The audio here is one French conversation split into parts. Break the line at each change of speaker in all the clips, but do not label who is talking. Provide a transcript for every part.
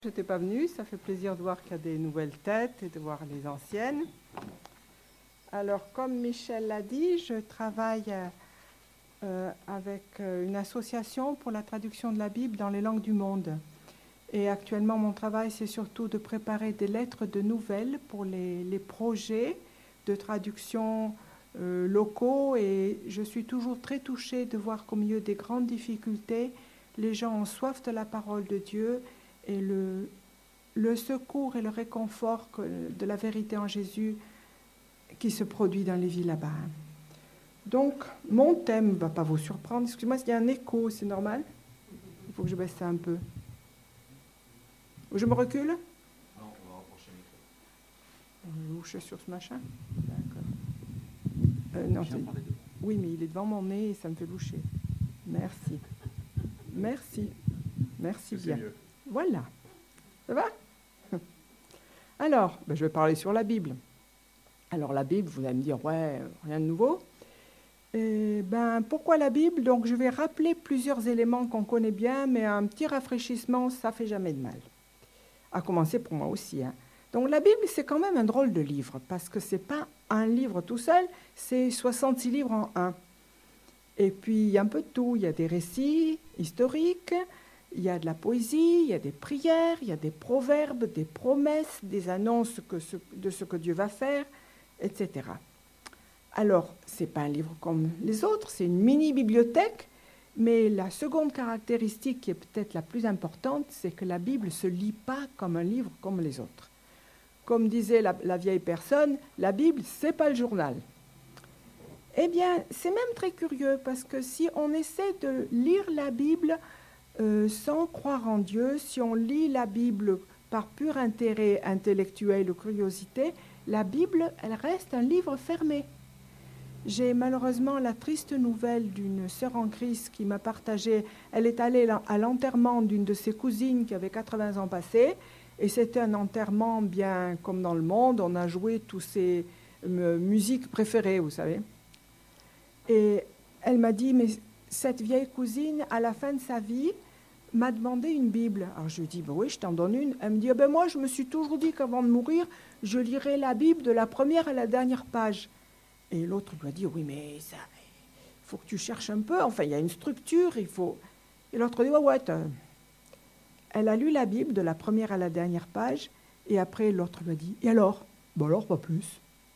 Je n'étais pas venue, ça fait plaisir de voir qu'il y a des nouvelles têtes et de voir les anciennes. Alors, comme Michel l'a dit, je travaille avec une association pour la traduction de la Bible dans les langues du monde. Et actuellement, mon travail, c'est surtout de préparer des lettres de nouvelles pour les projets de traduction locaux. Et je suis toujours très touchée de voir qu'au milieu des grandes difficultés, les gens ont soif de la parole de Dieu et le secours et le réconfort de la vérité en Jésus qui se produit dans les vies là-bas. Donc, mon thème ne va pas vous surprendre. Excusez-moi, il y a un écho, c'est normal? Il faut que je baisse ça un peu. Je me recule?
Non, on va rapprocher le micro.
Je louche sur ce machin. D'accord. Non, oui, mais il est devant mon nez et ça me fait loucher. Merci. Merci. Merci bien.
Mieux.
Voilà. Ça va? Alors, je vais parler sur la Bible. Alors la Bible, vous allez me dire, ouais, rien de nouveau. Pourquoi la Bible? Donc je vais rappeler plusieurs éléments qu'on connaît bien, mais un petit rafraîchissement, ça fait jamais de mal. À commencer pour moi aussi. Donc la Bible, c'est quand même un drôle de livre, parce que c'est pas un livre tout seul, c'est 66 livres en un. Et puis il y a un peu de tout, il y a des récits historiques, il y a de la poésie, il y a des prières, il y a des proverbes, des promesses, des annonces de ce que Dieu va faire, etc. Alors, ce n'est pas un livre comme les autres, c'est une mini-bibliothèque, mais la seconde caractéristique qui est peut-être la plus importante, c'est que la Bible ne se lit pas comme un livre comme les autres. Comme disait la vieille personne, la Bible, ce n'est pas le journal. Eh bien, c'est même très curieux, parce que si on essaie de lire la Bible sans croire en Dieu, si on lit la Bible par pur intérêt intellectuel ou curiosité, la Bible, elle reste un livre fermé. J'ai malheureusement la triste nouvelle d'une sœur en Christ qui m'a partagé, elle est allée à l'enterrement d'une de ses cousines qui avait 80 ans passés, et c'était un enterrement bien comme dans le monde, on a joué tous ses musiques préférées, vous savez. Et elle m'a dit, mais cette vieille cousine, à la fin de sa vie, m'a demandé une Bible. Alors je lui ai dit, oui, je t'en donne une. Elle me dit, moi, je me suis toujours dit qu'avant de mourir, je lirais la Bible de la première à la dernière page. Et l'autre lui a dit, oui, mais ça, il faut que tu cherches un peu. Enfin, il y a une structure, il faut... Et l'autre dit, ouais. Elle a lu la Bible de la première à la dernière page, et après, l'autre lui a dit, et alors? Alors, pas plus.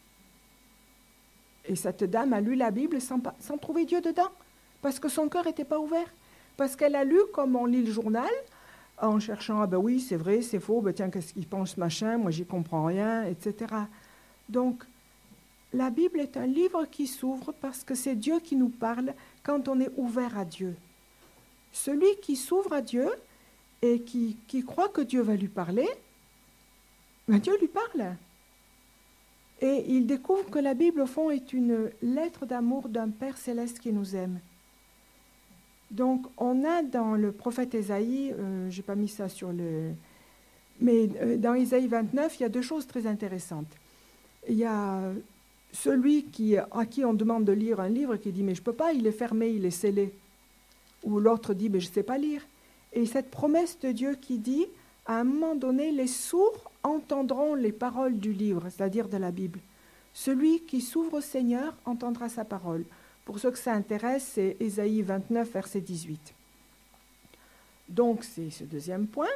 Et cette dame a lu la Bible sans trouver Dieu dedans, parce que son cœur n'était pas ouvert. Parce qu'elle a lu comme on lit le journal, en cherchant, oui, c'est vrai, c'est faux, tiens, qu'est-ce qu'il pense, machin, moi, j'y comprends rien, etc. Donc, la Bible est un livre qui s'ouvre parce que c'est Dieu qui nous parle quand on est ouvert à Dieu. Celui qui s'ouvre à Dieu et qui croit que Dieu va lui parler, Dieu lui parle. Et il découvre que la Bible, au fond, est une lettre d'amour d'un Père céleste qui nous aime. Donc, on a dans le prophète Ésaïe, je n'ai pas mis ça sur le... Mais dans Ésaïe 29, il y a deux choses très intéressantes. Il y a celui à qui on demande de lire un livre qui dit « mais je ne peux pas, il est fermé, il est scellé ». Ou l'autre dit « mais je ne sais pas lire ». Et cette promesse de Dieu qui dit « à un moment donné, les sourds entendront les paroles du livre », c'est-à-dire de la Bible. Celui qui s'ouvre au Seigneur entendra sa parole. Pour ceux que ça intéresse, c'est Ésaïe 29, verset 18. Donc, c'est ce deuxième point.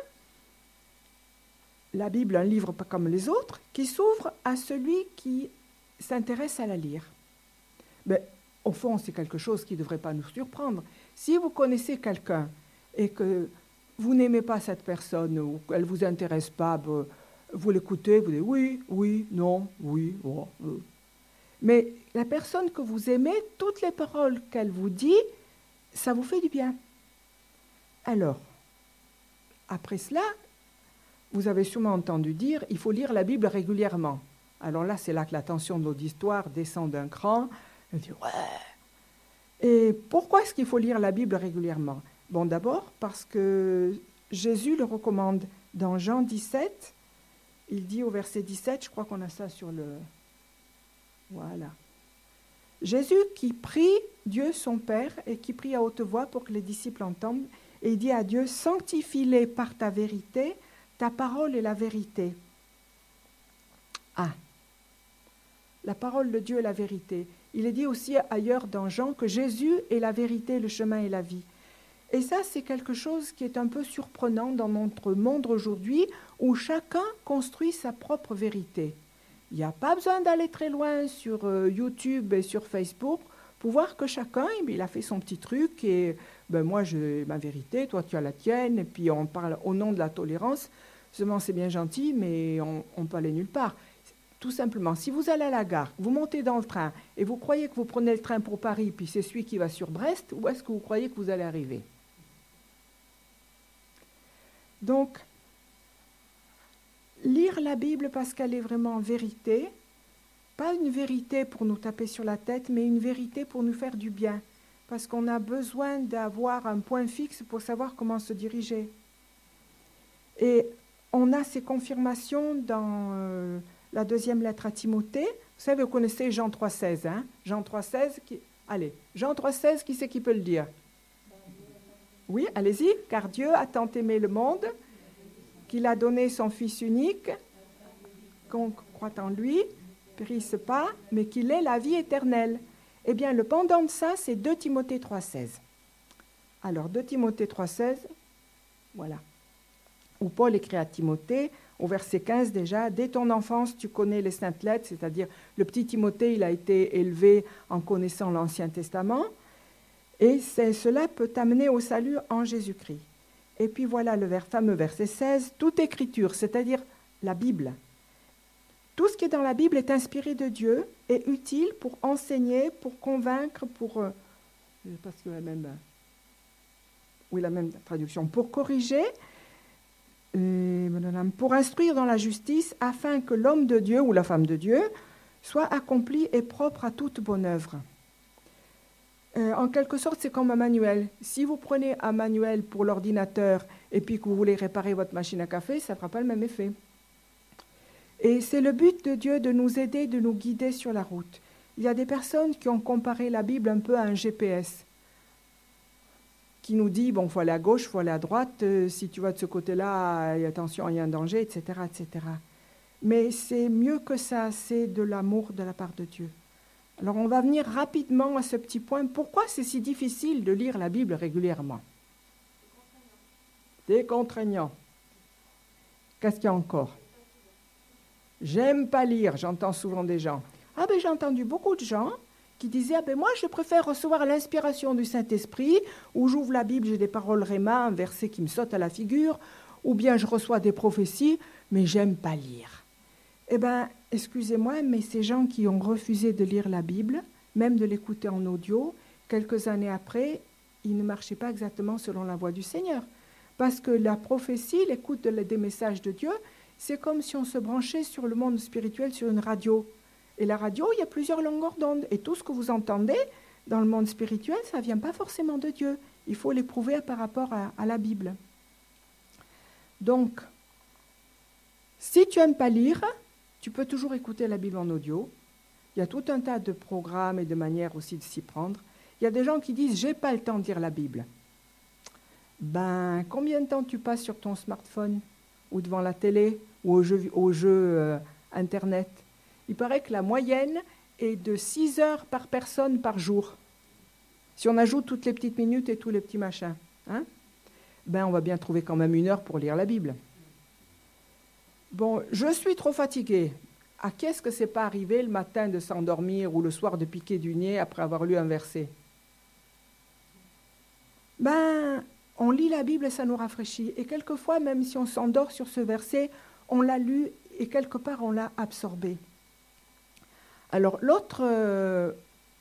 La Bible, un livre pas comme les autres, qui s'ouvre à celui qui s'intéresse à la lire. Mais au fond, c'est quelque chose qui ne devrait pas nous surprendre. Si vous connaissez quelqu'un et que vous n'aimez pas cette personne ou qu'elle ne vous intéresse pas, vous l'écoutez, vous dites oui, non, oui, oh, Mais la personne que vous aimez, toutes les paroles qu'elle vous dit, ça vous fait du bien. Alors, après cela, vous avez sûrement entendu dire, il faut lire la Bible régulièrement. Alors là, c'est là que l'attention de l'auditoire descend d'un cran. Elle dit, ouais. Et pourquoi est-ce qu'il faut lire la Bible régulièrement? Bon, d'abord, parce que Jésus le recommande. Dans Jean 17, il dit au verset 17, je crois qu'on a ça sur le... Voilà. Jésus qui prie Dieu son Père et qui prie à haute voix pour que les disciples entendent, et il dit à Dieu, sanctifie-les par ta vérité, ta parole est la vérité. Ah, la parole de Dieu est la vérité. Il est dit aussi ailleurs dans Jean que Jésus est la vérité, le chemin et la vie. Et ça, c'est quelque chose qui est un peu surprenant dans notre monde aujourd'hui, où chacun construit sa propre vérité. Il n'y a pas besoin d'aller très loin sur YouTube et sur Facebook pour voir que chacun, il a fait son petit truc et moi j'ai ma vérité, toi tu as la tienne, et puis on parle au nom de la tolérance. Seulement c'est bien gentil, mais on peut aller nulle part. Tout simplement, si vous allez à la gare, vous montez dans le train et vous croyez que vous prenez le train pour Paris, puis c'est celui qui va sur Brest, où est-ce que vous croyez que vous allez arriver? Donc, lire la Bible parce qu'elle est vraiment vérité, pas une vérité pour nous taper sur la tête, mais une vérité pour nous faire du bien, parce qu'on a besoin d'avoir un point fixe pour savoir comment se diriger. Et on a ces confirmations dans la deuxième lettre à Timothée. Vous savez, vous connaissez Jean 3,16, hein? Jean 3,16, allez, Jean 3,16, qui c'est qui peut le dire? Oui, allez-y. Car Dieu a tant aimé le monde qu'il a donné son Fils unique, qu'on croit en lui, périsse pas, mais qu'il ait la vie éternelle. Eh bien, le pendant de ça, c'est 2 Timothée 3,16. Alors, 2 Timothée 3,16, voilà. Où Paul écrit à Timothée, au verset 15 déjà, « Dès ton enfance, tu connais les saintes lettres », c'est-à-dire le petit Timothée, il a été élevé en connaissant l'Ancien Testament, et cela peut t'amener au salut en Jésus-Christ. Et puis voilà le fameux verset 16, « Toute écriture », c'est-à-dire la Bible. Tout ce qui est dans la Bible est inspiré de Dieu et utile pour enseigner, pour convaincre, pour... je sais pas si la même... Oui, la même traduction. Pour corriger, pour instruire dans la justice, afin que l'homme de Dieu ou la femme de Dieu soit accompli et propre à toute bonne œuvre. En quelque sorte, c'est comme un manuel. Si vous prenez un manuel pour l'ordinateur et puis que vous voulez réparer votre machine à café, ça ne fera pas le même effet. Et c'est le but de Dieu de nous aider, de nous guider sur la route. Il y a des personnes qui ont comparé la Bible un peu à un GPS, qui nous dit, bon, il faut aller à gauche, il faut aller à droite, si tu vas de ce côté-là, attention, il y a un danger, etc., etc. Mais c'est mieux que ça, c'est de l'amour de la part de Dieu. Alors on va venir rapidement à ce petit point. Pourquoi c'est si difficile de lire la Bible régulièrement? C'est contraignant. Qu'est-ce qu'il y a encore? J'aime pas lire, j'entends souvent des gens. Ah ben j'ai entendu beaucoup de gens qui disaient, ah ben moi je préfère recevoir l'inspiration du Saint-Esprit, où j'ouvre la Bible, j'ai des paroles réma, un verset qui me saute à la figure, ou bien je reçois des prophéties, mais j'aime pas lire. Eh bien, excusez-moi, mais ces gens qui ont refusé de lire la Bible, même de l'écouter en audio, quelques années après, ils ne marchaient pas exactement selon la voie du Seigneur. Parce que la prophétie, l'écoute des messages de Dieu, c'est comme si on se branchait sur le monde spirituel sur une radio. Et la radio, il y a plusieurs longueurs d'onde. Et tout ce que vous entendez dans le monde spirituel, ça ne vient pas forcément de Dieu. Il faut l'éprouver par rapport à la Bible. Donc, si tu n'aimes pas lire, tu peux toujours écouter la Bible en audio. Il y a tout un tas de programmes et de manières aussi de s'y prendre. Il y a des gens qui disent « j'ai pas le temps de lire la Bible ». Ben, combien de temps tu passes sur ton smartphone ou devant la télé ou aux jeux Internet? Il paraît que la moyenne est de 6 heures par personne par jour. Si on ajoute toutes les petites minutes et tous les petits machins, hein, ben on va bien trouver quand même 1 heure pour lire la Bible. Bon, je suis trop fatiguée. À qu'est-ce que c'est pas arrivé le matin de s'endormir ou le soir de piquer du nez après avoir lu un verset? Ben, on lit la Bible et ça nous rafraîchit. Et quelquefois, même si on s'endort sur ce verset, on l'a lu et quelque part on l'a absorbé. Alors l'autre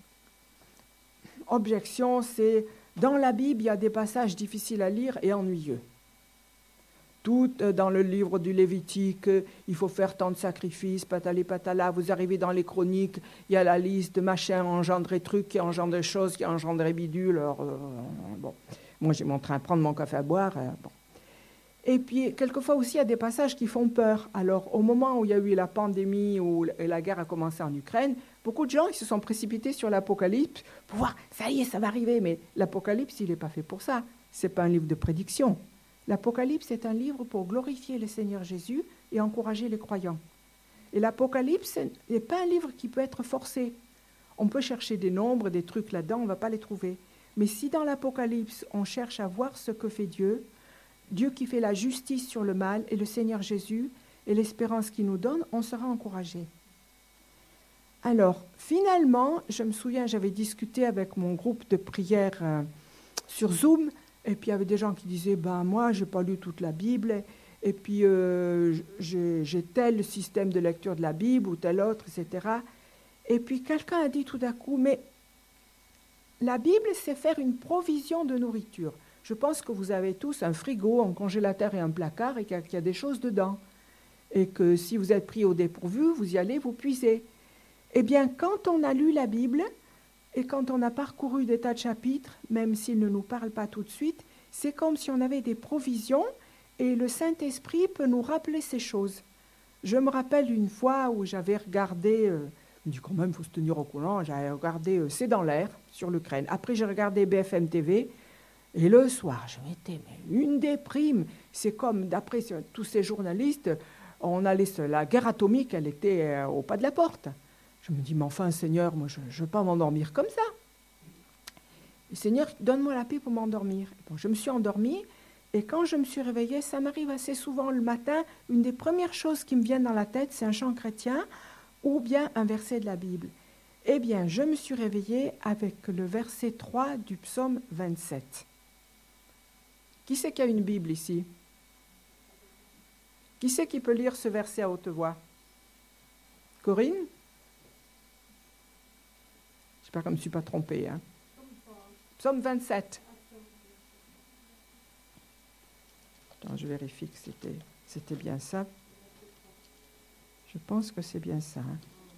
objection, c'est dans la Bible, il y a des passages difficiles à lire et ennuyeux. Tout dans le livre du Lévitique, il faut faire tant de sacrifices, patali patala, vous arrivez dans les chroniques, il y a la liste de machins engendrés trucs, qui engendrent choses, qui engendrent bidules. Alors, bon, moi j'ai mon train à prendre mon café à boire. Bon. Et puis, quelquefois aussi, il y a des passages qui font peur. Alors, au moment où il y a eu la pandémie, où la guerre a commencé en Ukraine, beaucoup de gens ils se sont précipités sur l'Apocalypse pour voir, ça y est, ça va arriver. Mais l'Apocalypse, il n'est pas fait pour ça. Ce n'est pas un livre de prédiction. L'Apocalypse est un livre pour glorifier le Seigneur Jésus et encourager les croyants. Et l'Apocalypse n'est pas un livre qui peut être forcé. On peut chercher des nombres, des trucs là-dedans, on ne va pas les trouver. Mais si dans l'Apocalypse, on cherche à voir ce que fait Dieu, Dieu qui fait la justice sur le mal, et le Seigneur Jésus, et l'espérance qu'il nous donne, on sera encouragé. Alors, finalement, je me souviens, j'avais discuté avec mon groupe de prière sur Zoom, et puis il y avait des gens qui disaient, moi, je n'ai pas lu toute la Bible, et puis j'ai tel système de lecture de la Bible, ou tel autre, etc. Et puis quelqu'un a dit tout d'un coup, mais la Bible, c'est faire une provision de nourriture. Je pense que vous avez tous un frigo, un congélateur et un placard, et qu'il y a des choses dedans. Et que si vous êtes pris au dépourvu, vous y allez, vous puisez. Eh bien, quand on a lu la Bible, et quand on a parcouru des tas de chapitres, même s'ils ne nous parlent pas tout de suite, c'est comme si on avait des provisions, et le Saint-Esprit peut nous rappeler ces choses. Je me rappelle une fois où j'avais regardé, je me dis quand même, il faut se tenir au courant, j'avais regardé C'est dans l'air sur l'Ukraine. Après, j'ai regardé BFM TV, et le soir, je m'étais une déprime. C'est comme, d'après tous ces journalistes, on allait, la guerre atomique, elle était au pas de la porte. Je me dis, mais enfin, Seigneur, moi, je ne veux pas m'endormir comme ça. Et, Seigneur, donne-moi la paix pour m'endormir. Bon, je me suis endormie, et quand je me suis réveillée, ça m'arrive assez souvent le matin, une des premières choses qui me viennent dans la tête, c'est un chant chrétien ou bien un verset de la Bible. Eh bien, je me suis réveillée avec le verset 3 du psaume 27. Qui c'est qui a une Bible ici? Qui c'est qui peut lire ce verset à haute voix? Corinne? J'espère que je ne me suis pas trompée. Hein. Psaume 27. Attends, je vérifie que c'était bien ça. Je pense que c'est bien ça. Hein.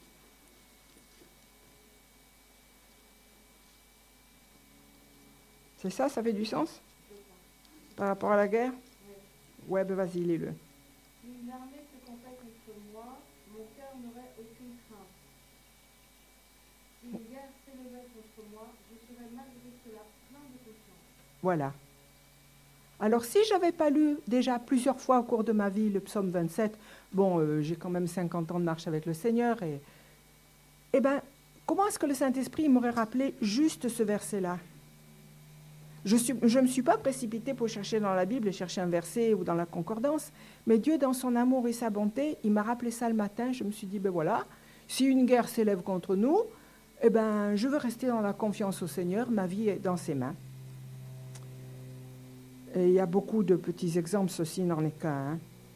C'est ça, ça fait du sens? Par rapport à la guerre? Ouais, ben vas-y, lis-le.
Si une armée se comptait contre moi, mon cœur n'aurait aucune crainte. Si une guerre s'élevait contre moi, je serais malgré cela plein de confiance.
Voilà. Alors, si je n'avais pas lu déjà plusieurs fois au cours de ma vie le psaume 27, j'ai quand même 50 ans de marche avec le Seigneur, et bien, comment est-ce que le Saint-Esprit m'aurait rappelé juste ce verset-là? Je ne me suis pas précipitée pour chercher dans la Bible et chercher un verset ou dans la concordance, mais Dieu, dans son amour et sa bonté, il m'a rappelé ça le matin. Je me suis dit, voilà, si une guerre s'élève contre nous, je veux rester dans la confiance au Seigneur, ma vie est dans ses mains. Et il y a beaucoup de petits exemples, ceci n'en est qu'un. Hein.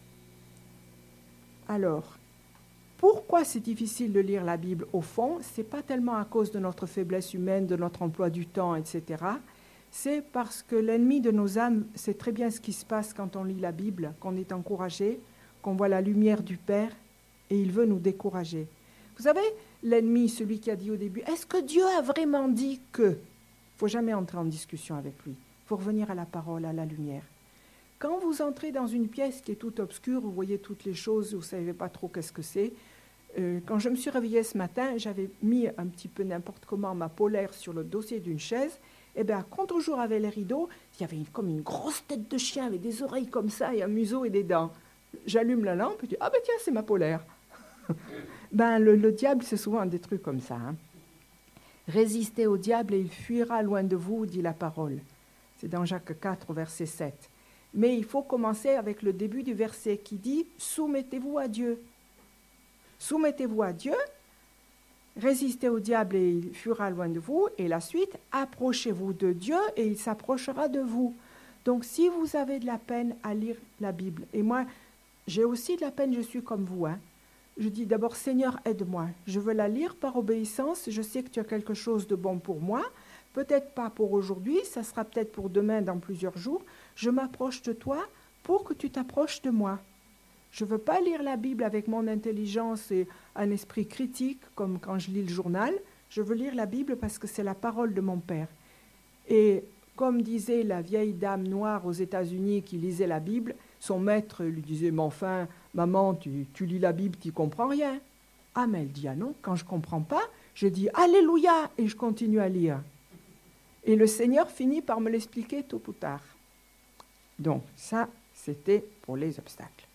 Alors, pourquoi c'est difficile de lire la Bible au fond? Ce n'est pas tellement à cause de notre faiblesse humaine, de notre emploi du temps, etc., c'est parce que l'ennemi de nos âmes sait très bien ce qui se passe quand on lit la Bible, qu'on est encouragé, qu'on voit la lumière du Père, et il veut nous décourager. Vous savez, l'ennemi, celui qui a dit au début, est-ce que Dieu a vraiment dit que? Il ne faut jamais entrer en discussion avec lui. Il faut revenir à la parole, à la lumière. Quand vous entrez dans une pièce qui est toute obscure, vous voyez toutes les choses, vous ne savez pas trop qu'est-ce que c'est. Quand je me suis réveillée ce matin, j'avais mis un petit peu n'importe comment ma polaire sur le dossier d'une chaise. Contre-jour avec les rideaux, il y avait comme une grosse tête de chien avec des oreilles comme ça et un museau et des dents. J'allume la lampe et je dis, tiens, c'est ma polaire. Le diable, c'est souvent des trucs comme ça. Hein. Résistez au diable et il fuira loin de vous, dit la parole. C'est dans Jacques 4, verset 7. Mais il faut commencer avec le début du verset qui dit « Soumettez-vous à Dieu ». Soumettez-vous à Dieu, résistez au diable et il fuira loin de vous. Et la suite, approchez-vous de Dieu et il s'approchera de vous. Donc si vous avez de la peine à lire la Bible, et moi j'ai aussi de la peine, je suis comme vous, hein. Je dis d'abord, Seigneur, aide-moi. Je veux la lire par obéissance. Je sais que tu as quelque chose de bon pour moi. Peut-être pas pour aujourd'hui, ça sera peut-être pour demain, dans plusieurs jours. Je m'approche de toi pour que tu t'approches de moi. Je ne veux pas lire la Bible avec mon intelligence et un esprit critique, comme quand je lis le journal. Je veux lire la Bible parce que c'est la parole de mon Père. Et comme disait la vieille dame noire aux États-Unis qui lisait la Bible, son maître lui disait « Mais enfin, maman, tu lis la Bible, tu ne comprends rien. » Ah, mais elle dit « Ah non, quand je ne comprends pas, je dis « Alléluia » et je continue à lire. Et le Seigneur finit par me l'expliquer tôt ou tard. Donc ça, c'était pour les obstacles.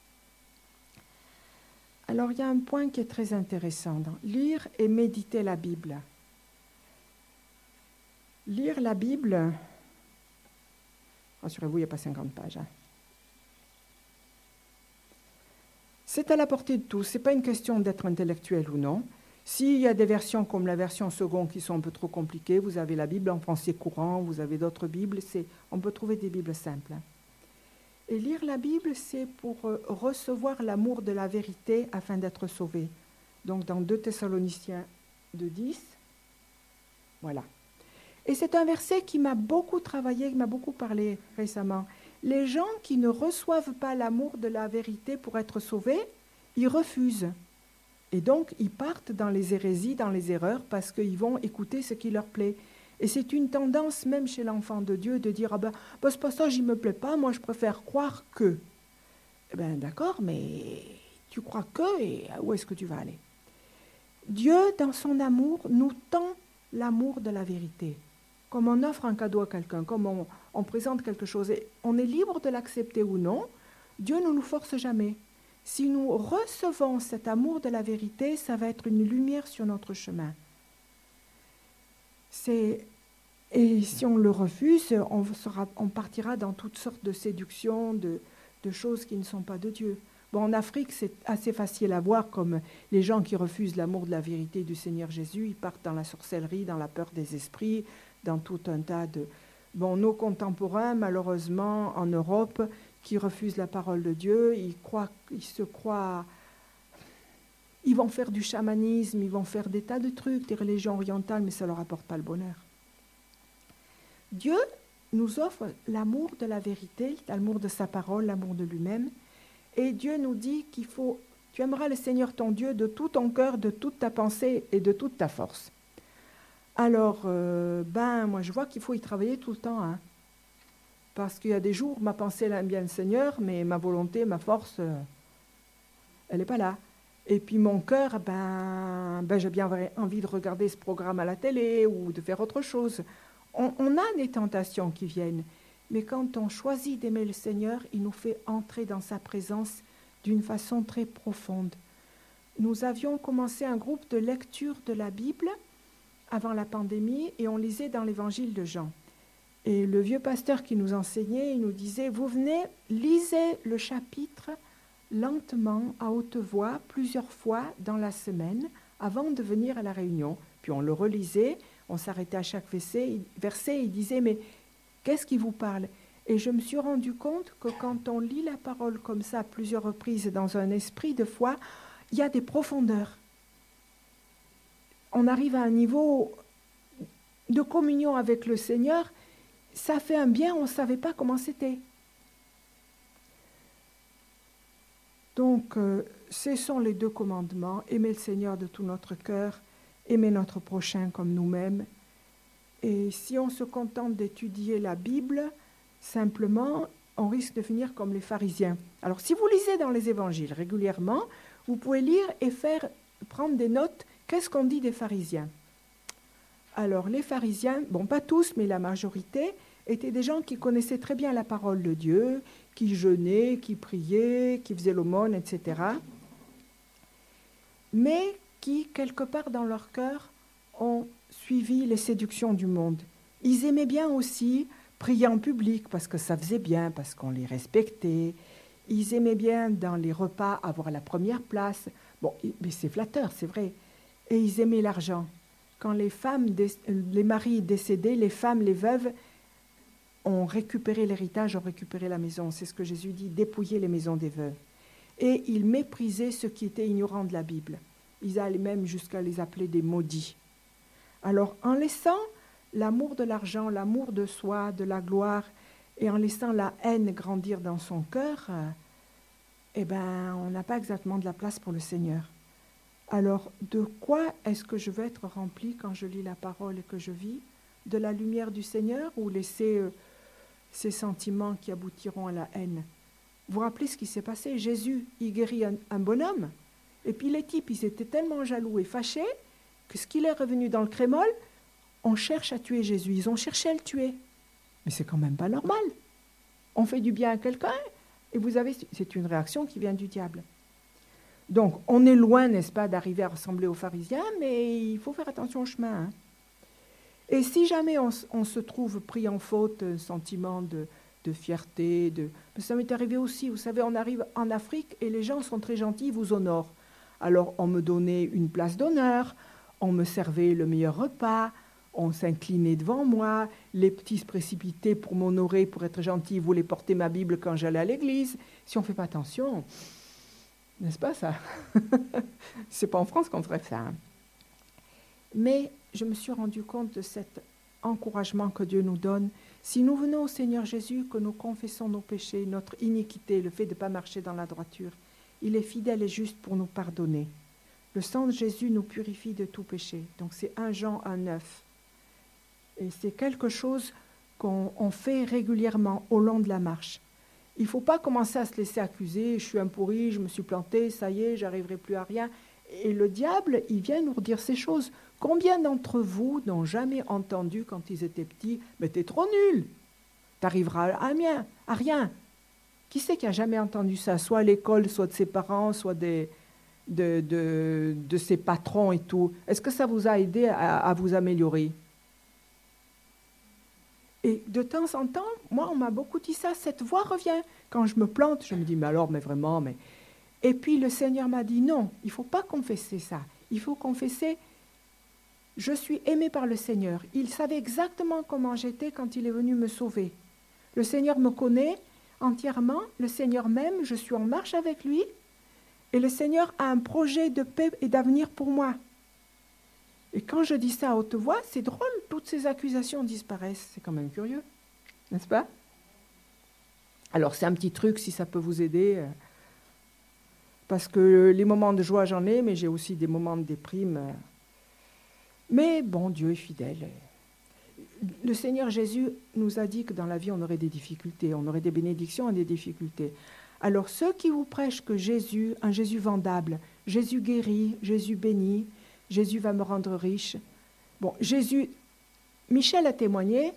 Alors il y a un point qui est très intéressant, lire et méditer la Bible. Lire la Bible, rassurez-vous, il n'y a pas 50 pages. C'est à la portée de tous, ce n'est pas une question d'être intellectuel ou non. S'il y a des versions comme la version seconde qui sont un peu trop compliquées, vous avez la Bible en français courant, vous avez d'autres Bibles, on peut trouver des Bibles simples. Et lire la Bible, c'est pour recevoir l'amour de la vérité afin d'être sauvé. Donc dans 2 Thessaloniciens 2,10, voilà. Et c'est un verset qui m'a beaucoup travaillé, qui m'a beaucoup parlé récemment. Les gens qui ne reçoivent pas l'amour de la vérité pour être sauvés, ils refusent. Et donc, ils partent dans les hérésies, dans les erreurs, parce qu'ils vont écouter ce qui leur plaît. Et c'est une tendance, même chez l'enfant de Dieu, de dire « Ah ben, ce passage, il ne me plaît pas, moi je préfère croire que. » Eh bien, d'accord, mais tu crois que, et où est-ce que tu vas aller? Dieu, dans son amour, nous tend l'amour de la vérité. Comme on offre un cadeau à quelqu'un, comme on présente quelque chose, et on est libre de l'accepter ou non, Dieu ne nous force jamais. Si nous recevons cet amour de la vérité, ça va être une lumière sur notre chemin. Et si on le refuse, on partira dans toutes sortes de séductions, de choses qui ne sont pas de Dieu. Bon, en Afrique, c'est assez facile à voir, comme les gens qui refusent l'amour de la vérité du Seigneur Jésus, ils partent dans la sorcellerie, dans la peur des esprits, dans tout un tas de... Bon, nos contemporains, malheureusement, en Europe, qui refusent la parole de Dieu, ils vont faire du chamanisme, ils vont faire des tas de trucs, des religions orientales, mais ça ne leur apporte pas le bonheur. Dieu nous offre l'amour de la vérité, l'amour de sa parole, l'amour de lui-même, et Dieu nous dit qu'il faut, tu aimeras le Seigneur ton Dieu de tout ton cœur, de toute ta pensée et de toute ta force. Alors, moi je vois qu'il faut y travailler tout le temps, hein. Parce qu'il y a des jours, ma pensée elle aime bien le Seigneur, mais ma volonté, ma force, elle n'est pas là. Et puis mon cœur, j'ai bien envie de regarder ce programme à la télé ou de faire autre chose. On a des tentations qui viennent, mais quand on choisit d'aimer le Seigneur, il nous fait entrer dans sa présence d'une façon très profonde. Nous avions commencé un groupe de lecture de la Bible avant la pandémie et on lisait dans l'évangile de Jean. Et le vieux pasteur qui nous enseignait, il nous disait, vous venez, lisez le chapitre lentement, à haute voix, plusieurs fois dans la semaine, avant de venir à la réunion. Puis on le relisait, on s'arrêtait à chaque verset et il disait, mais qu'est-ce qui vous parle? Et je me suis rendu compte que quand on lit la parole comme ça à plusieurs reprises dans un esprit de foi, il y a des profondeurs. On arrive à un niveau de communion avec le Seigneur, ça fait un bien, on ne savait pas comment c'était. Donc, ce sont les 2 commandements, aimer le Seigneur de tout notre cœur, aimer notre prochain comme nous-mêmes. Et si on se contente d'étudier la Bible, simplement, on risque de finir comme les pharisiens. Alors, si vous lisez dans les évangiles régulièrement, vous pouvez lire et prendre des notes. Qu'est-ce qu'on dit des pharisiens? Alors, les pharisiens, bon, pas tous, mais la majorité, étaient des gens qui connaissaient très bien la parole de Dieu, qui jeûnaient, qui priaient, qui faisaient l'aumône, etc. Mais qui, quelque part dans leur cœur, ont suivi les séductions du monde. Ils aimaient bien aussi prier en public, parce que ça faisait bien, parce qu'on les respectait. Ils aimaient bien, dans les repas, avoir la première place. Bon, mais c'est flatteur, c'est vrai. Et ils aimaient l'argent. Quand les maris décédés, les femmes, les veuves, ont récupéré l'héritage, ont récupéré la maison. C'est ce que Jésus dit, dépouiller les maisons des veuves. Et ils méprisaient ceux qui étaient ignorants de la Bible. Ils allaient même jusqu'à les appeler des maudits. Alors, en laissant l'amour de l'argent, l'amour de soi, de la gloire, et en laissant la haine grandir dans son cœur, on n'a pas exactement de la place pour le Seigneur. Alors, de quoi est-ce que je veux être rempli quand je lis la parole et que je vis? De la lumière du Seigneur ou laisser ces sentiments qui aboutiront à la haine? Vous vous rappelez ce qui s'est passé? Jésus, il guérit un bonhomme, et puis les types, ils étaient tellement jaloux et fâchés que ce qu'il est revenu dans le crémol, on cherche à tuer Jésus. Ils ont cherché à le tuer. Mais c'est quand même pas normal. On fait du bien à quelqu'un et vous avez, c'est une réaction qui vient du diable. Donc, on est loin, n'est-ce pas, d'arriver à ressembler aux pharisiens, mais il faut faire attention au chemin. Hein. Et si jamais on se trouve pris en faute, un sentiment de fierté, ça m'est arrivé aussi, vous savez, on arrive en Afrique et les gens sont très gentils, ils vous honorent. Alors, on me donnait une place d'honneur, on me servait le meilleur repas, on s'inclinait devant moi, les petits se précipitaient pour m'honorer, pour être gentils, ils voulaient porter ma Bible quand j'allais à l'église. Si on ne fait pas attention, n'est-ce pas ça? C'est pas en France qu'on ferait ça. Hein. Mais je me suis rendu compte de cet encouragement que Dieu nous donne. Si nous venons au Seigneur Jésus, que nous confessons nos péchés, notre iniquité, le fait de ne pas marcher dans la droiture, il est fidèle et juste pour nous pardonner. Le sang de Jésus nous purifie de tout péché. Donc c'est 1 Jean 1,9. Et c'est quelque chose qu'on fait régulièrement au long de la marche. Il ne faut pas commencer à se laisser accuser, je suis un pourri, je me suis planté, ça y est, j'arriverai plus à rien. Et le diable, il vient nous redire ces choses. Combien d'entre vous n'ont jamais entendu quand ils étaient petits, mais t'es trop nul, t'arriveras à rien. Qui c'est qui a jamais entendu ça, soit à l'école, soit de ses parents, soit de ses patrons et tout. Est-ce que ça vous a aidé à vous améliorer? Et de temps en temps, moi, on m'a beaucoup dit ça, cette voix revient. Quand je me plante, je me dis, mais alors, mais vraiment, mais... Et puis le Seigneur m'a dit, non, il ne faut pas confesser ça. Il faut confesser, je suis aimé par le Seigneur. Il savait exactement comment j'étais quand il est venu me sauver. Le Seigneur me connaît entièrement, le Seigneur m'aime, je suis en marche avec lui, et le Seigneur a un projet de paix et d'avenir pour moi. Et quand je dis ça à haute voix, c'est drôle, toutes ces accusations disparaissent. C'est quand même curieux, n'est-ce pas? Alors c'est un petit truc, si ça peut vous aider, parce que les moments de joie, j'en ai, mais j'ai aussi des moments de déprime. Mais bon, Dieu est fidèle. Le Seigneur Jésus nous a dit que dans la vie, on aurait des difficultés, on aurait des bénédictions et des difficultés. Alors ceux qui vous prêchent que Jésus, un Jésus vendable, Jésus guérit, Jésus bénit, Jésus va me rendre riche. Bon, Jésus, Michel a témoigné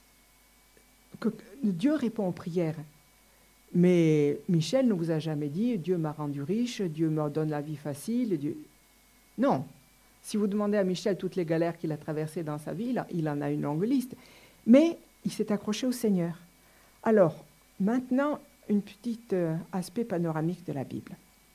que Dieu répond aux prières. Mais Michel ne vous a jamais dit « Dieu m'a rendu riche, Dieu me donne la vie facile. Dieu... » Non. Si vous demandez à Michel toutes les galères qu'il a traversées dans sa vie, il en a une longue liste. Mais il s'est accroché au Seigneur. Alors, maintenant, un petit aspect panoramique de la Bible.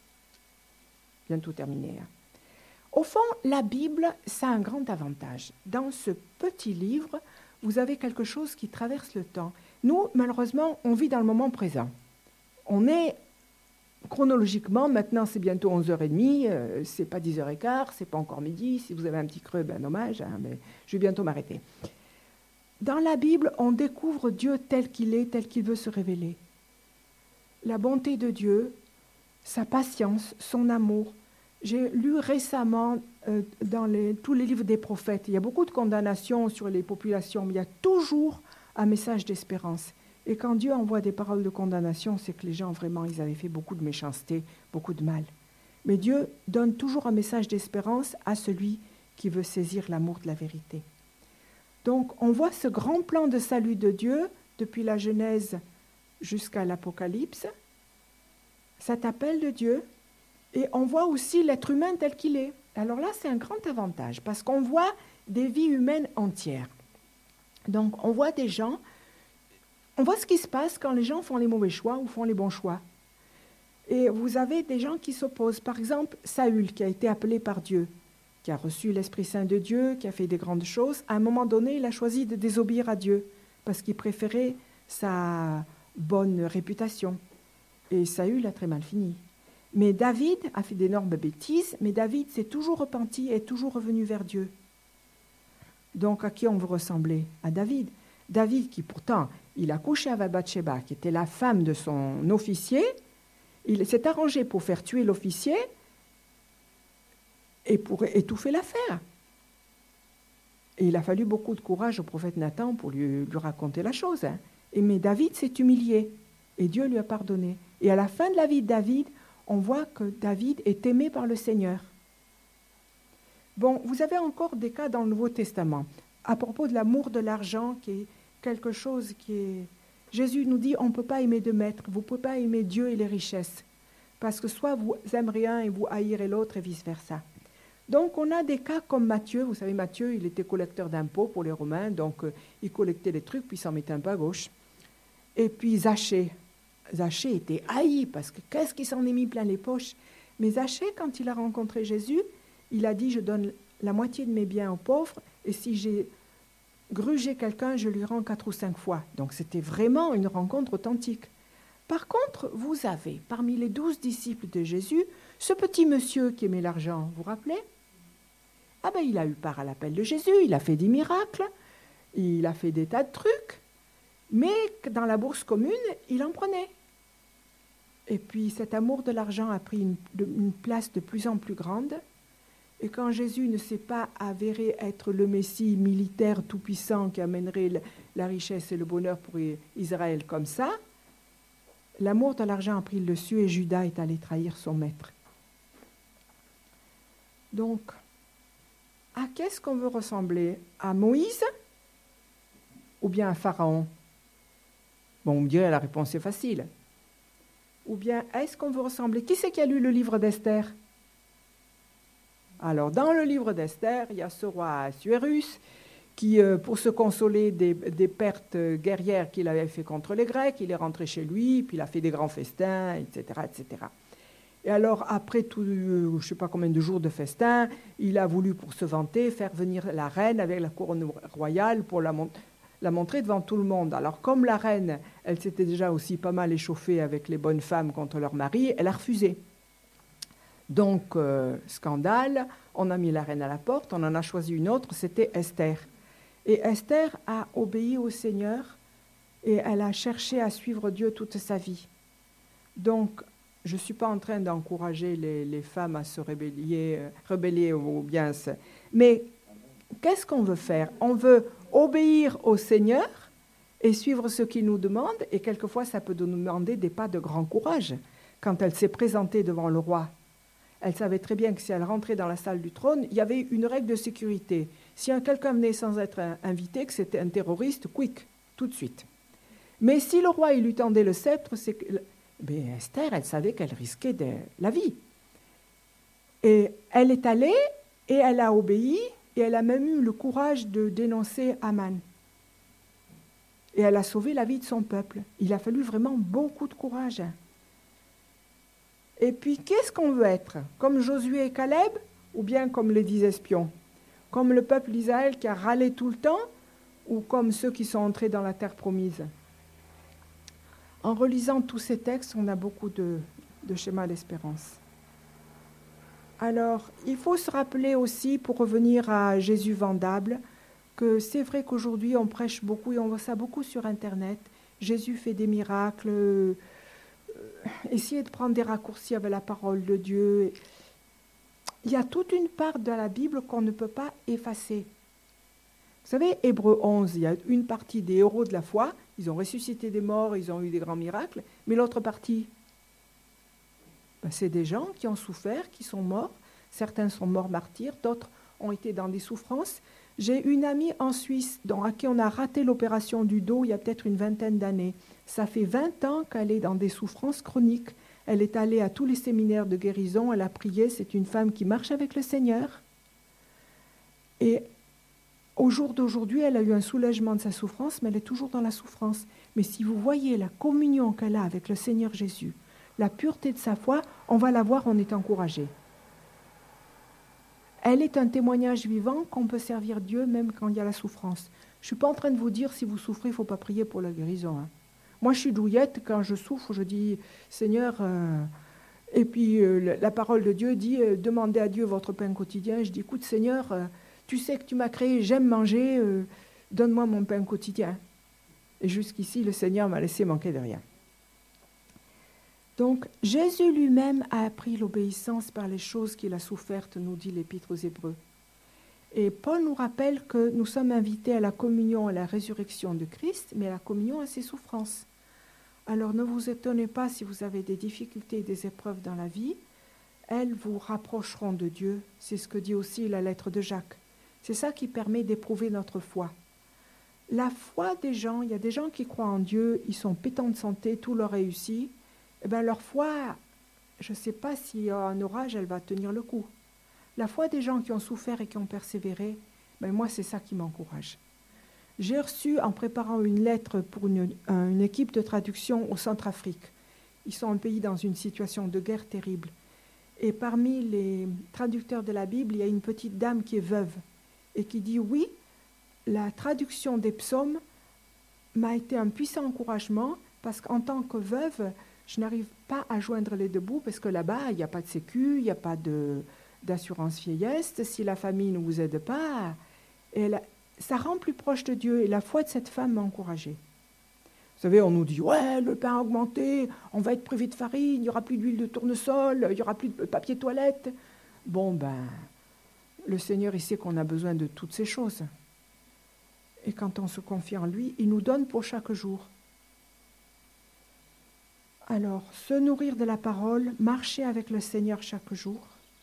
Bientôt terminé. Hein. Au fond, la Bible, ça a un grand avantage. Dans ce petit livre, vous avez quelque chose qui traverse le temps. Nous, malheureusement, on vit dans le moment présent. On est chronologiquement, maintenant c'est bientôt 11h30, c'est pas 10h15, c'est pas encore midi. Si vous avez un petit creux, ben dommage, hein, mais je vais bientôt m'arrêter. Dans la Bible, on découvre Dieu tel qu'il est, tel qu'il veut se révéler. La bonté de Dieu, sa patience, son amour. J'ai lu récemment dans tous les livres des prophètes, il y a beaucoup de condamnations sur les populations, mais il y a toujours un message d'espérance. Et quand Dieu envoie des paroles de condamnation, c'est que les gens, vraiment, ils avaient fait beaucoup de méchanceté, beaucoup de mal. Mais Dieu donne toujours un message d'espérance à celui qui veut saisir l'amour de la vérité. Donc, on voit ce grand plan de salut de Dieu, depuis la Genèse jusqu'à l'Apocalypse, cet appel de Dieu, et on voit aussi l'être humain tel qu'il est. Alors là, c'est un grand avantage, parce qu'on voit des vies humaines entières. Donc, on voit des gens, on voit ce qui se passe quand les gens font les mauvais choix ou font les bons choix. Et vous avez des gens qui s'opposent. Par exemple, Saül, qui a été appelé par Dieu, qui a reçu l'Esprit Saint de Dieu, qui a fait des grandes choses. À un moment donné, il a choisi de désobéir à Dieu, parce qu'il préférait sa bonne réputation. Et Saül a très mal fini. Mais David a fait d'énormes bêtises, mais David s'est toujours repenti et est toujours revenu vers Dieu. Donc, à qui on veut ressembler? À David. David, qui pourtant, il a couché avec Bathsheba, qui était la femme de son officier, il s'est arrangé pour faire tuer l'officier et pour étouffer l'affaire. Et il a fallu beaucoup de courage au prophète Nathan pour lui raconter la chose. Hein. Mais David s'est humilié et Dieu lui a pardonné. Et à la fin de la vie de David, on voit que David est aimé par le Seigneur. Bon, vous avez encore des cas dans le Nouveau Testament à propos de l'amour de l'argent, qui est quelque chose qui Jésus nous dit, on ne peut pas aimer deux maîtres, vous ne pouvez pas aimer Dieu et les richesses, parce que soit vous aimerez un et vous haïrez l'autre et vice-versa. Donc on a des cas comme Matthieu, vous savez Matthieu, il était collecteur d'impôts pour les Romains, donc il collectait des trucs, puis il s'en mettait un peu à gauche. Et puis Zachée était haï, parce que qu'est-ce qu'il s'en est mis plein les poches. Mais Zachée, quand il a rencontré Jésus, il a dit, je donne la moitié de mes biens aux pauvres, et si j'ai grugé quelqu'un, je lui rends 4 ou 5 fois. Donc c'était vraiment une rencontre authentique. Par contre, vous avez, parmi les 12 disciples de Jésus, ce petit monsieur qui aimait l'argent, vous vous rappelez? Ah ben il a eu part à l'appel de Jésus, il a fait des miracles, il a fait des tas de trucs, mais dans la bourse commune, il en prenait. Et puis cet amour de l'argent a pris une place de plus en plus grande. Et quand Jésus ne s'est pas avéré être le Messie militaire tout-puissant qui amènerait la richesse et le bonheur pour Israël comme ça, l'amour de l'argent a pris le dessus et Judas est allé trahir son maître. Donc, à qu'est-ce qu'on veut ressembler? À Moïse ou bien à Pharaon? Bon, on me dirait la réponse est facile. Ou bien, est-ce qu'on veut ressembler? Qui c'est qui a lu le livre d'Esther? Alors, dans le livre d'Esther, il y a ce roi Assuérus qui, pour se consoler des pertes guerrières qu'il avait fait contre les Grecs, il est rentré chez lui, puis il a fait des grands festins, etc., etc. Et alors, après tout, je ne sais pas combien de jours de festin, il a voulu, pour se vanter, faire venir la reine avec la couronne royale pour la montrer devant tout le monde. Alors, comme la reine, elle s'était déjà aussi pas mal échauffée avec les bonnes femmes contre leur mari, elle a refusé. Donc, scandale, on a mis la reine à la porte, on en a choisi une autre, c'était Esther. Et Esther a obéi au Seigneur et elle a cherché à suivre Dieu toute sa vie. Donc, je ne suis pas en train d'encourager les femmes à se rebeller au bien. Mais qu'est-ce qu'on veut faire? On veut obéir au Seigneur et suivre ce qu'il nous demande. Et quelquefois, ça peut nous demander des pas de grand courage. Quand elle s'est présentée devant le roi, elle savait très bien que si elle rentrait dans la salle du trône, il y avait une règle de sécurité. Si quelqu'un venait sans être invité, que c'était un terroriste, quick, tout de suite. Mais si le roi il lui tendait le sceptre, c'est que... Mais Esther, elle savait qu'elle risquait la vie. Et elle est allée, et elle a obéi, et elle a même eu le courage de dénoncer Aman. Et elle a sauvé la vie de son peuple. Il a fallu vraiment beaucoup de courage. Et puis, qu'est-ce qu'on veut être? Comme Josué et Caleb, ou bien comme les 10 espions? Comme le peuple d'Israël qui a râlé tout le temps, ou comme ceux qui sont entrés dans la terre promise? En relisant tous ces textes, on a beaucoup de schémas d'espérance. Alors, il faut se rappeler aussi, pour revenir à Jésus vendable, que c'est vrai qu'aujourd'hui, on prêche beaucoup, et on voit ça beaucoup sur Internet. Jésus fait des miracles, essayer de prendre des raccourcis avec la parole de Dieu. Il y a toute une part de la Bible qu'on ne peut pas effacer. Vous savez, Hébreux 11, il y a une partie des héros de la foi, ils ont ressuscité des morts, ils ont eu des grands miracles, mais l'autre partie, c'est des gens qui ont souffert, qui sont morts. Certains sont morts martyrs, d'autres ont été dans des souffrances. J'ai une amie en Suisse à qui on a raté l'opération du dos il y a peut-être une vingtaine d'années. Ça fait 20 ans qu'elle est dans des souffrances chroniques. Elle est allée à tous les séminaires de guérison, elle a prié, c'est une femme qui marche avec le Seigneur. Et au jour d'aujourd'hui, elle a eu un soulagement de sa souffrance, mais elle est toujours dans la souffrance. Mais si vous voyez la communion qu'elle a avec le Seigneur Jésus, la pureté de sa foi, on va la voir, on est encouragé. Elle est un témoignage vivant qu'on peut servir Dieu même quand il y a la souffrance. Je ne suis pas en train de vous dire si vous souffrez, il ne faut pas prier pour la guérison. Moi, je suis douillette, quand je souffre, je dis « Seigneur », et puis la parole de Dieu dit « Demandez à Dieu votre pain quotidien ». Je dis « Écoute Seigneur, tu sais que tu m'as créé, j'aime manger, donne-moi mon pain quotidien ». Et jusqu'ici, le Seigneur m'a laissé manquer de rien. Donc, Jésus lui-même a appris l'obéissance par les choses qu'il a souffertes, nous dit l'Épître aux Hébreux. Et Paul nous rappelle que nous sommes invités à la communion à la résurrection de Christ, mais à la communion à ses souffrances. Alors ne vous étonnez pas si vous avez des difficultés et des épreuves dans la vie, elles vous rapprocheront de Dieu. C'est ce que dit aussi la lettre de Jacques. C'est ça qui permet d'éprouver notre foi. La foi des gens, il y a des gens qui croient en Dieu, ils sont pétants de santé, tout leur réussit. Eh bien, leur foi, je ne sais pas si un orage, elle va tenir le coup. La foi des gens qui ont souffert et qui ont persévéré, ben moi, c'est ça qui m'encourage. J'ai reçu, en préparant une lettre pour une équipe de traduction au Centrafrique. Ils sont un pays dans une situation de guerre terrible. Et parmi les traducteurs de la Bible, il y a une petite dame qui est veuve et qui dit « Oui, la traduction des psaumes m'a été un puissant encouragement parce qu'en tant que veuve, je n'arrive pas à joindre les deux bouts parce que là-bas, il n'y a pas de sécu, il n'y a pas d'assurance vieillesse. Si la famille ne vous aide pas, ça rend plus proche de Dieu. Et la foi de cette femme m'a encouragée. Vous savez, on nous dit « Ouais, le pain a augmenté, on va être privé de farine, il n'y aura plus d'huile de tournesol, il n'y aura plus de papier toilette. » Bon, le Seigneur, il sait qu'on a besoin de toutes ces choses. Et quand on se confie en lui, il nous donne pour chaque jour. Alors, se nourrir de la parole, marcher avec le Seigneur chaque jour.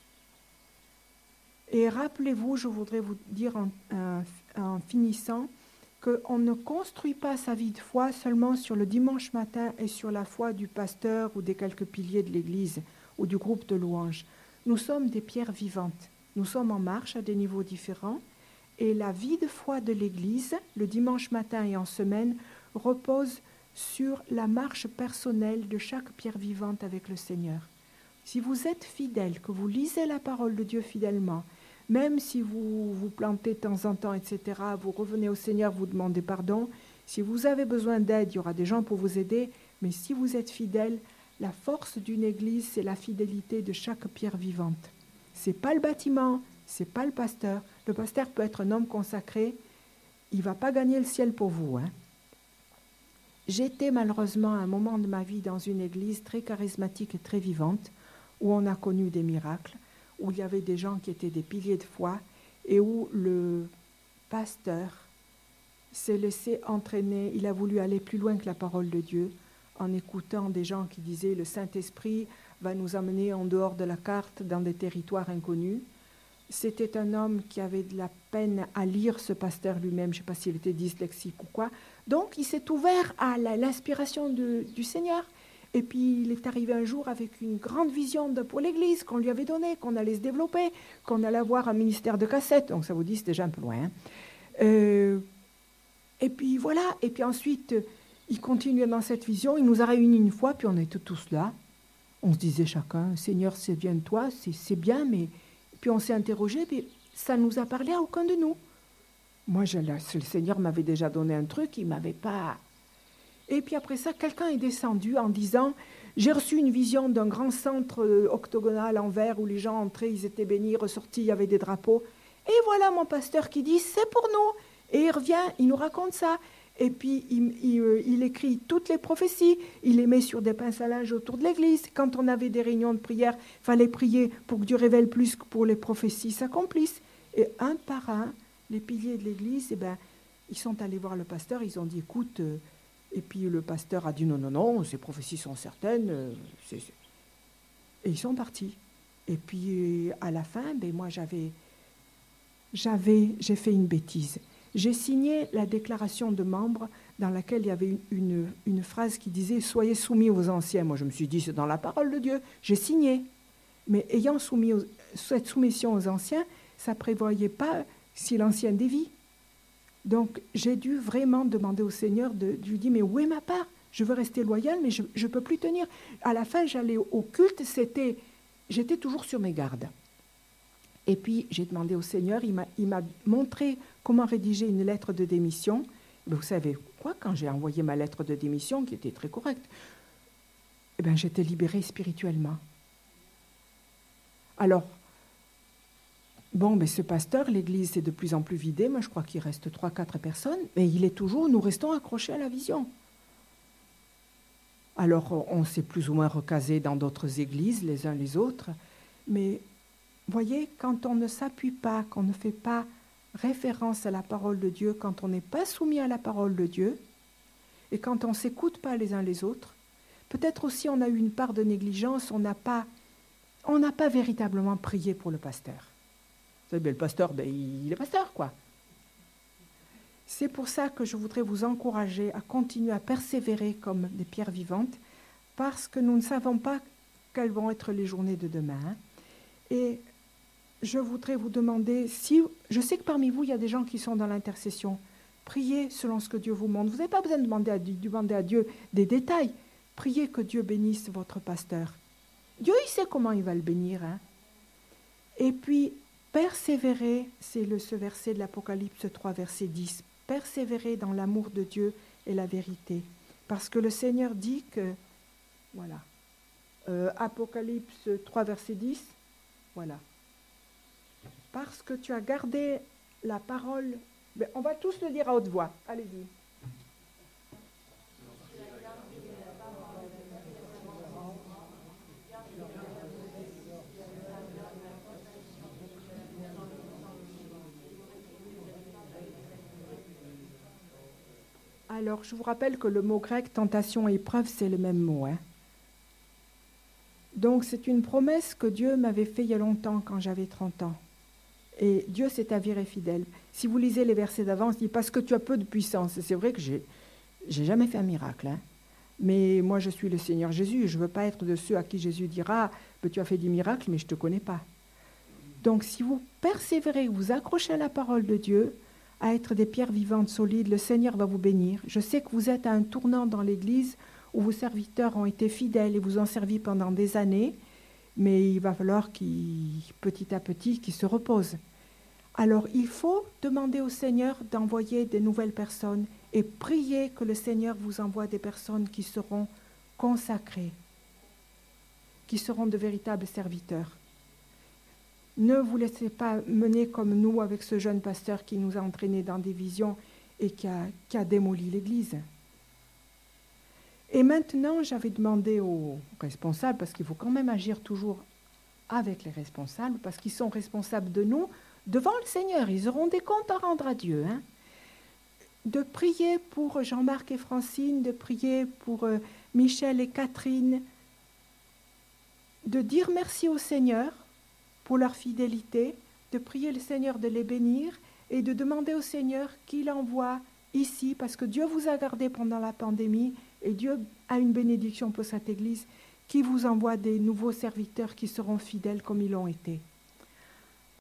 Et rappelez-vous, je voudrais vous dire en finissant, qu'on ne construit pas sa vie de foi seulement sur le dimanche matin et sur la foi du pasteur ou des quelques piliers de l'Église ou du groupe de louanges. Nous sommes des pierres vivantes. Nous sommes en marche à des niveaux différents. Et la vie de foi de l'Église, le dimanche matin et en semaine, repose sur la marche personnelle de chaque pierre vivante avec le Seigneur. Si vous êtes fidèle, que vous lisez la parole de Dieu fidèlement, même si vous vous plantez de temps en temps, etc., vous revenez au Seigneur, vous demandez pardon. Si vous avez besoin d'aide, il y aura des gens pour vous aider. Mais si vous êtes fidèle, la force d'une Église, c'est la fidélité de chaque pierre vivante. Ce n'est pas le bâtiment, ce n'est pas le pasteur. Le pasteur peut être un homme consacré, il ne va pas gagner le ciel pour vous. J'étais malheureusement à un moment de ma vie dans une église très charismatique et très vivante, où on a connu des miracles, où il y avait des gens qui étaient des piliers de foi, et où le pasteur s'est laissé entraîner, il a voulu aller plus loin que la parole de Dieu, en écoutant des gens qui disaient « le Saint-Esprit va nous amener en dehors de la carte dans des territoires inconnus ». C'était un homme qui avait de la peine à lire, ce pasteur lui-même, je ne sais pas s'il était dyslexique ou quoi. Donc, il s'est ouvert à l'inspiration du Seigneur. Et puis, il est arrivé un jour avec une grande vision pour l'Église qu'on lui avait donnée, qu'on allait se développer, qu'on allait avoir un ministère de cassettes. Donc, ça vous dit, c'est déjà un peu loin. Et puis, voilà. Et puis ensuite, il continuait dans cette vision. Il nous a réunis une fois, puis on était tous là. On se disait chacun, « Seigneur, c'est bien de toi, c'est bien, mais... » Puis on s'est interrogé, puis ça ne nous a parlé à aucun de nous. Moi, le Seigneur m'avait déjà donné un truc, il ne m'avait pas... Et puis après ça, quelqu'un est descendu en disant « J'ai reçu une vision d'un grand centre octogonal en verre où les gens entraient, ils étaient bénis, ressortis, il y avait des drapeaux. Et voilà mon pasteur qui dit « C'est pour nous !» Et il revient, il nous raconte ça. Et puis, il écrit toutes les prophéties. Il les met sur des pinces à linge autour de l'église. Quand on avait des réunions de prière, il fallait prier pour que Dieu révèle plus que pour les prophéties s'accomplissent. Et un par un, les piliers de l'église, ils sont allés voir le pasteur. Ils ont dit, écoute... Et puis le pasteur a dit, non, ces prophéties sont certaines. Et ils sont partis. Et puis, à la fin, moi, j'ai fait une bêtise. J'ai signé la déclaration de membres dans laquelle il y avait une phrase qui disait « Soyez soumis aux anciens ». Moi, je me suis dit « C'est dans la parole de Dieu ». J'ai signé. Mais ayant cette soumission aux anciens, ça ne prévoyait pas si l'ancien dévie. Donc, j'ai dû vraiment demander au Seigneur de lui dire « Mais où est ma part ? Je veux rester loyal, mais je ne peux plus tenir. » À la fin, j'allais au culte, j'étais toujours sur mes gardes. Et puis, j'ai demandé au Seigneur, il m'a montré comment rédiger une lettre de démission. Mais vous savez quoi, quand j'ai envoyé ma lettre de démission, qui était très correcte, j'étais libérée spirituellement. Alors, ce pasteur, l'église est de plus en plus vidée. Moi, je crois qu'il reste 3-4 personnes, mais nous restons accrochés à la vision. Alors, on s'est plus ou moins recasé dans d'autres églises, les uns les autres, mais... Voyez, quand on ne s'appuie pas, qu'on ne fait pas référence à la parole de Dieu, quand on n'est pas soumis à la parole de Dieu, et quand on ne s'écoute pas les uns les autres, peut-être aussi on a eu une part de négligence, on n'a pas véritablement prié pour le pasteur. Vous savez, le pasteur, il est pasteur, quoi. C'est pour ça que je voudrais vous encourager à continuer à persévérer comme des pierres vivantes, parce que nous ne savons pas quelles vont être les journées de demain. Et je voudrais vous demander, si je sais que parmi vous, il y a des gens qui sont dans l'intercession, priez selon ce que Dieu vous montre. Vous n'avez pas besoin de demander à Dieu des détails. Priez que Dieu bénisse votre pasteur. Dieu, il sait comment il va le bénir. Et puis, persévérez, c'est ce verset de l'Apocalypse 3, verset 10. Persévérez dans l'amour de Dieu et la vérité. Parce que le Seigneur dit que, voilà, Apocalypse 3, verset 10, voilà. Parce que tu as gardé la parole. Mais on va tous le dire à haute voix. Allez-y. Alors, je vous rappelle que le mot grec tentation et épreuve, c'est le même mot. Donc, c'est une promesse que Dieu m'avait faite il y a longtemps, quand j'avais 30 ans. Et Dieu s'est avéré fidèle. Si vous lisez les versets d'avance, il dit « parce que tu as peu de puissance ». C'est vrai que j'ai jamais fait un miracle. Mais moi, je suis le Seigneur Jésus. Je ne veux pas être de ceux à qui Jésus dira « tu as fait des miracles, mais je ne te connais pas ». Donc, si vous persévérez, vous accrochez à la parole de Dieu, à être des pierres vivantes solides, le Seigneur va vous bénir. Je sais que vous êtes à un tournant dans l'Église où vos serviteurs ont été fidèles et vous ont servi pendant des années, mais il va falloir petit à petit qu'ils se reposent. Alors, il faut demander au Seigneur d'envoyer des nouvelles personnes et prier que le Seigneur vous envoie des personnes qui seront consacrées, qui seront de véritables serviteurs. Ne vous laissez pas mener comme nous avec ce jeune pasteur qui nous a entraînés dans des visions et qui a démoli l'Église. Et maintenant, j'avais demandé aux responsables, parce qu'il faut quand même agir toujours avec les responsables, parce qu'ils sont responsables de nous, devant le Seigneur. Ils auront des comptes à rendre à Dieu. De prier pour Jean-Marc et Francine, de prier pour Michel et Catherine, de dire merci au Seigneur pour leur fidélité, de prier le Seigneur de les bénir et de demander au Seigneur qu'il envoie ici, parce que Dieu vous a gardé pendant la pandémie et Dieu a une bénédiction pour cette Église, qui vous envoie des nouveaux serviteurs qui seront fidèles comme ils l'ont été.